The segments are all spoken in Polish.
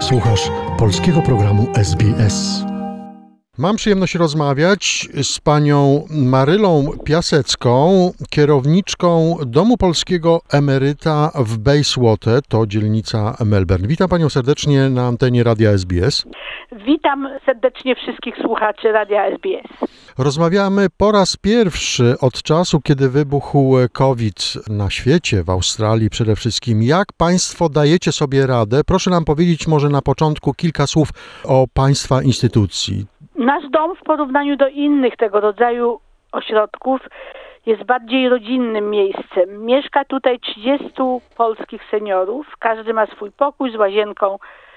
Słuchasz polskiego programu SBS. Mam przyjemność rozmawiać z panią Marylą Piasecką, kierowniczką Domu Polskiego Emeryta w Bayswater, to dzielnica Melbourne. Witam panią serdecznie na antenie Radia SBS. Witam serdecznie wszystkich słuchaczy Radia SBS. Rozmawiamy po raz pierwszy od czasu, kiedy wybuchł COVID na świecie, w Australii przede wszystkim. Jak państwo dajecie sobie radę? Proszę nam powiedzieć może na początku kilka słów o państwa instytucji. Nasz dom w porównaniu do innych tego rodzaju ośrodków jest bardziej rodzinnym miejscem. Mieszka tutaj 30 polskich seniorów. Każdy ma swój pokój z łazienką,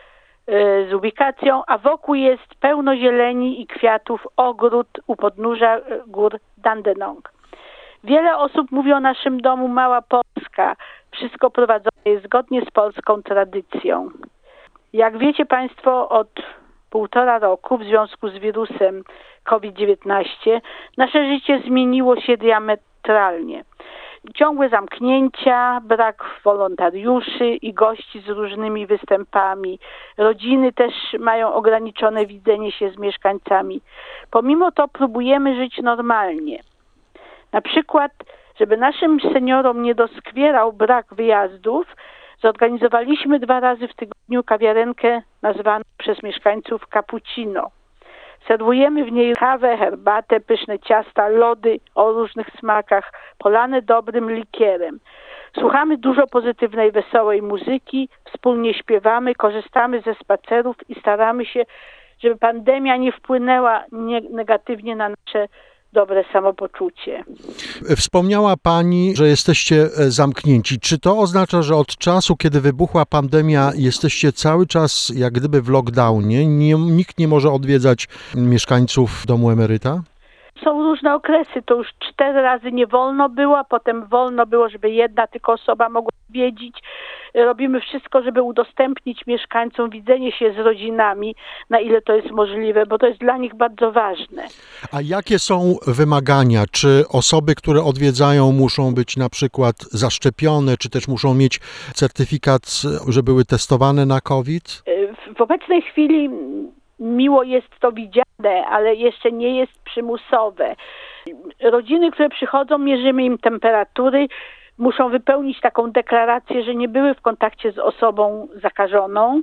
z ubikacją, a wokół jest pełno zieleni i kwiatów, ogród u podnóża gór Dandenong. Wiele osób mówi o naszym domu Mała Polska. Wszystko prowadzone jest zgodnie z polską tradycją. Jak wiecie państwo, od 1,5 roku w związku z wirusem COVID-19 nasze życie zmieniło się diametralnie. Ciągłe zamknięcia, brak wolontariuszy i gości z różnymi występami. Rodziny też mają ograniczone widzenie się z mieszkańcami. Pomimo to próbujemy żyć normalnie. Na przykład, żeby naszym seniorom nie doskwierał brak wyjazdów, zorganizowaliśmy 2 razy w tygodniu kawiarenkę nazwaną przez mieszkańców cappuccino. Serwujemy w niej kawę, herbatę, pyszne ciasta, lody o różnych smakach, polane dobrym likierem. Słuchamy dużo pozytywnej, wesołej muzyki, wspólnie śpiewamy, korzystamy ze spacerów i staramy się, żeby pandemia nie wpłynęła negatywnie na nasze dobre samopoczucie. Wspomniała pani, że jesteście zamknięci. Czy to oznacza, że od czasu, kiedy wybuchła pandemia, jesteście cały czas jak gdyby w lockdownie? Nikt nie może odwiedzać mieszkańców domu emeryta? Są różne okresy. To już 4 razy nie wolno było, a potem wolno było, żeby jedna tylko osoba mogła odwiedzić. Robimy wszystko, żeby udostępnić mieszkańcom widzenie się z rodzinami, na ile to jest możliwe, bo to jest dla nich bardzo ważne. A jakie są wymagania? Czy osoby, które odwiedzają, muszą być na przykład zaszczepione, czy też muszą mieć certyfikat, że były testowane na COVID? W obecnej chwili miło jest to widziane, ale jeszcze nie jest przymusowe. Rodziny, które przychodzą, mierzymy im temperatury, muszą wypełnić taką deklarację, że nie były w kontakcie z osobą zakażoną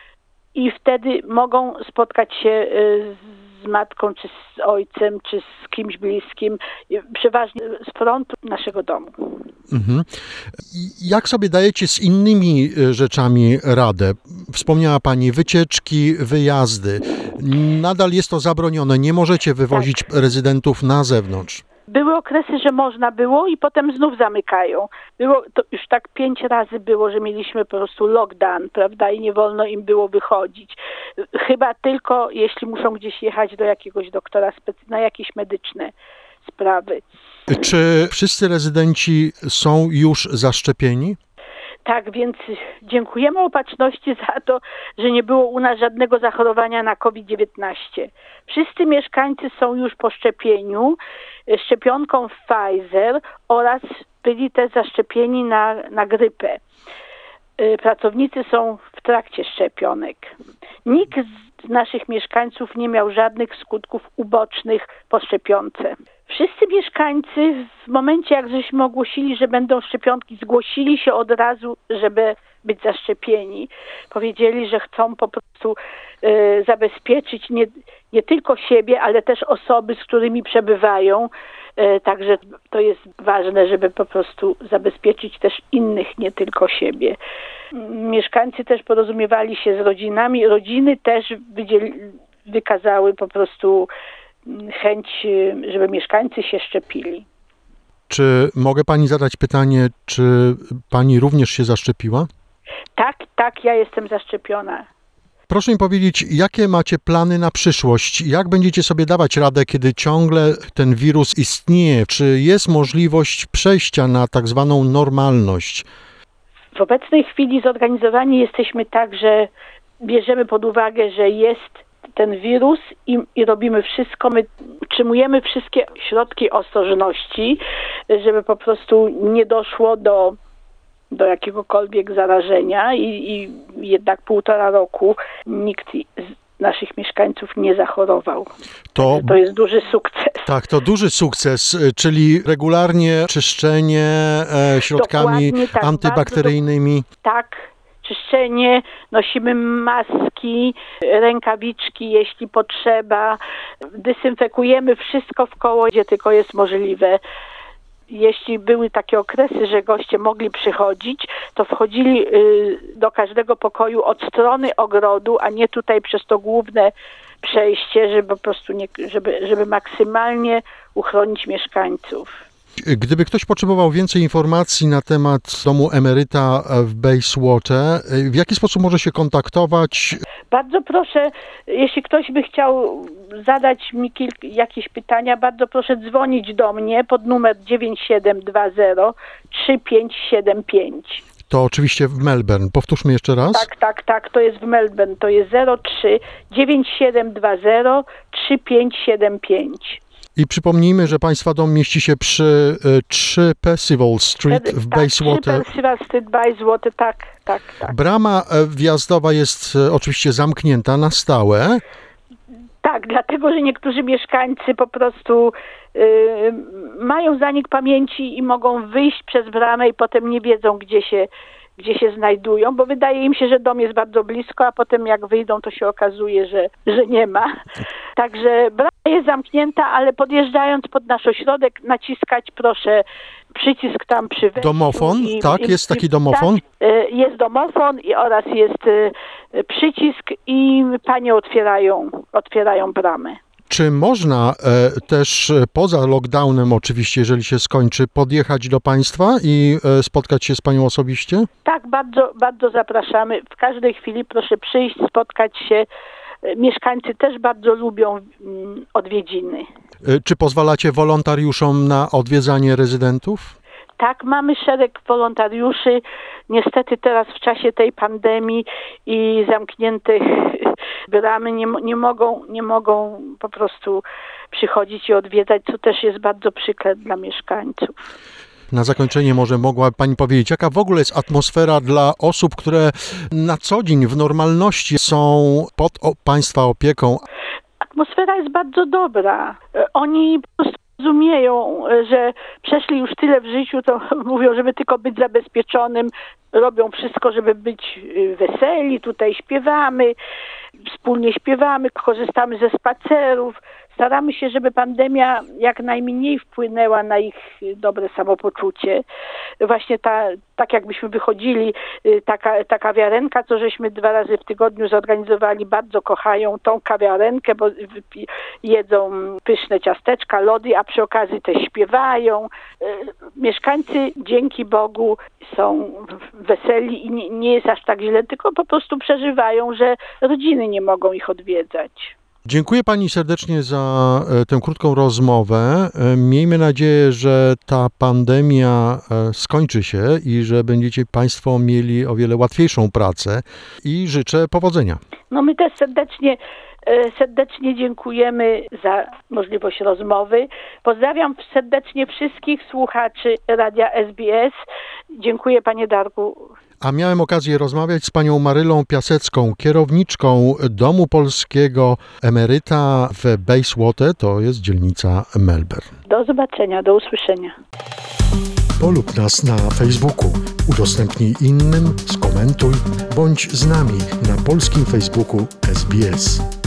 i wtedy mogą spotkać się z matką, czy z ojcem, czy z kimś bliskim, przeważnie z frontu naszego domu. Mhm. Jak sobie dajecie z innymi rzeczami radę? Wspomniała pani wycieczki, wyjazdy. Nadal jest to zabronione. Nie możecie wywozić rezydentów na zewnątrz. Były okresy, że można było i potem znów zamykają. Było to już tak 5 razy było, że mieliśmy po prostu lockdown, prawda, i nie wolno im było wychodzić. Chyba tylko jeśli muszą gdzieś jechać do jakiegoś doktora na jakieś medyczne sprawy. Czy wszyscy rezydenci są już zaszczepieni? Tak, więc dziękujemy Opatrzności za to, że nie było u nas żadnego zachorowania na COVID-19. Wszyscy mieszkańcy są już po szczepieniu szczepionką Pfizer oraz byli też zaszczepieni na grypę. Pracownicy są w trakcie szczepionek. Nikt z naszych mieszkańców nie miał żadnych skutków ubocznych po szczepionce. Wszyscy mieszkańcy w momencie, jak żeśmy ogłosili, że będą szczepionki, zgłosili się od razu, żeby być zaszczepieni. Powiedzieli, że chcą po prostu zabezpieczyć nie tylko siebie, ale też osoby, z którymi przebywają. Także to jest ważne, żeby po prostu zabezpieczyć też innych, nie tylko siebie. Mieszkańcy też porozumiewali się z rodzinami. Rodziny też wykazały po prostu chęć, żeby mieszkańcy się szczepili. Czy mogę pani zadać pytanie, czy pani również się zaszczepiła? Tak, ja jestem zaszczepiona. Proszę mi powiedzieć, jakie macie plany na przyszłość? Jak będziecie sobie dawać radę, kiedy ciągle ten wirus istnieje? Czy jest możliwość przejścia na tak zwaną normalność? W obecnej chwili zorganizowani jesteśmy tak, że bierzemy pod uwagę, że jest ten wirus i robimy wszystko. My utrzymujemy wszystkie środki ostrożności, żeby po prostu nie doszło do do jakiegokolwiek zarażenia i jednak 1,5 roku nikt z naszych mieszkańców nie zachorował. To jest duży sukces. Tak, to duży sukces, czyli regularnie czyszczenie środkami tak, antybakteryjnymi. Tak, czyszczenie, nosimy maski, rękawiczki, jeśli potrzeba. Dezynfekujemy wszystko wkoło, gdzie tylko jest możliwe. Jeśli były takie okresy, że goście mogli przychodzić, to wchodzili do każdego pokoju od strony ogrodu, a nie tutaj przez to główne przejście, żeby po prostu żeby maksymalnie uchronić mieszkańców. Gdyby ktoś potrzebował więcej informacji na temat domu emeryta w Bayswater, w jaki sposób może się kontaktować? Bardzo proszę, jeśli ktoś by chciał zadać mi jakieś pytania, bardzo proszę dzwonić do mnie pod numer 9720 3575. To oczywiście w Melbourne. Powtórzmy jeszcze raz. Tak, to jest w Melbourne. To jest 03 9720 3575. I przypomnijmy, że Państwa dom mieści się przy 3 Percival Street w Bayswater. 3 Percival Street, Bayswater, tak. Brama wjazdowa jest oczywiście zamknięta na stałe. Tak, dlatego, że niektórzy mieszkańcy po prostu mają zanik pamięci i mogą wyjść przez bramę i potem nie wiedzą, gdzie się znajdują, bo wydaje im się, że dom jest bardzo blisko, a potem jak wyjdą, to się okazuje, że nie ma. Także brama jest zamknięta, ale podjeżdżając pod nasz ośrodek, naciskać proszę przycisk tam przy wejściu. Domofon, jest taki domofon? Tak, jest domofon oraz jest przycisk i panie otwierają bramę. Czy można też poza lockdownem oczywiście, jeżeli się skończy, podjechać do Państwa i spotkać się z Panią osobiście? Tak, bardzo, bardzo zapraszamy. W każdej chwili proszę przyjść, spotkać się. Mieszkańcy też bardzo lubią odwiedziny. Czy pozwalacie wolontariuszom na odwiedzanie rezydentów? Tak, mamy szereg wolontariuszy. Niestety teraz w czasie tej pandemii i zamkniętych bramy nie mogą po prostu przychodzić i odwiedzać, co też jest bardzo przykre dla mieszkańców. Na zakończenie może mogła Pani powiedzieć, jaka w ogóle jest atmosfera dla osób, które na co dzień w normalności są pod Państwa opieką? Atmosfera jest bardzo dobra. Oni po prostu rozumieją, że przeszli już tyle w życiu, to mówią, żeby tylko być zabezpieczonym. Robią wszystko, żeby być weseli. Tutaj wspólnie śpiewamy, korzystamy ze spacerów. Staramy się, żeby pandemia jak najmniej wpłynęła na ich dobre samopoczucie. Właśnie tak jakbyśmy wychodzili, ta kawiarenka, co żeśmy 2 razy w tygodniu zorganizowali, bardzo kochają tą kawiarenkę, bo jedzą pyszne ciasteczka, lody, a przy okazji też śpiewają. Mieszkańcy, dzięki Bogu, są weseli i nie jest aż tak źle, tylko po prostu przeżywają, że rodziny nie mogą ich odwiedzać. Dziękuję Pani serdecznie za tę krótką rozmowę. Miejmy nadzieję, że ta pandemia skończy się i że będziecie Państwo mieli o wiele łatwiejszą pracę i życzę powodzenia. No my też serdecznie dziękujemy za możliwość rozmowy. Pozdrawiam serdecznie wszystkich słuchaczy Radia SBS. Dziękuję Panie Darku. A miałem okazję rozmawiać z panią Marylą Piasecką, kierowniczką Domu Polskiego Emeryta w Bayswater, to jest dzielnica Melbourne. Do zobaczenia, do usłyszenia. Polub nas na Facebooku, udostępnij innym, skomentuj, bądź z nami na polskim Facebooku SBS.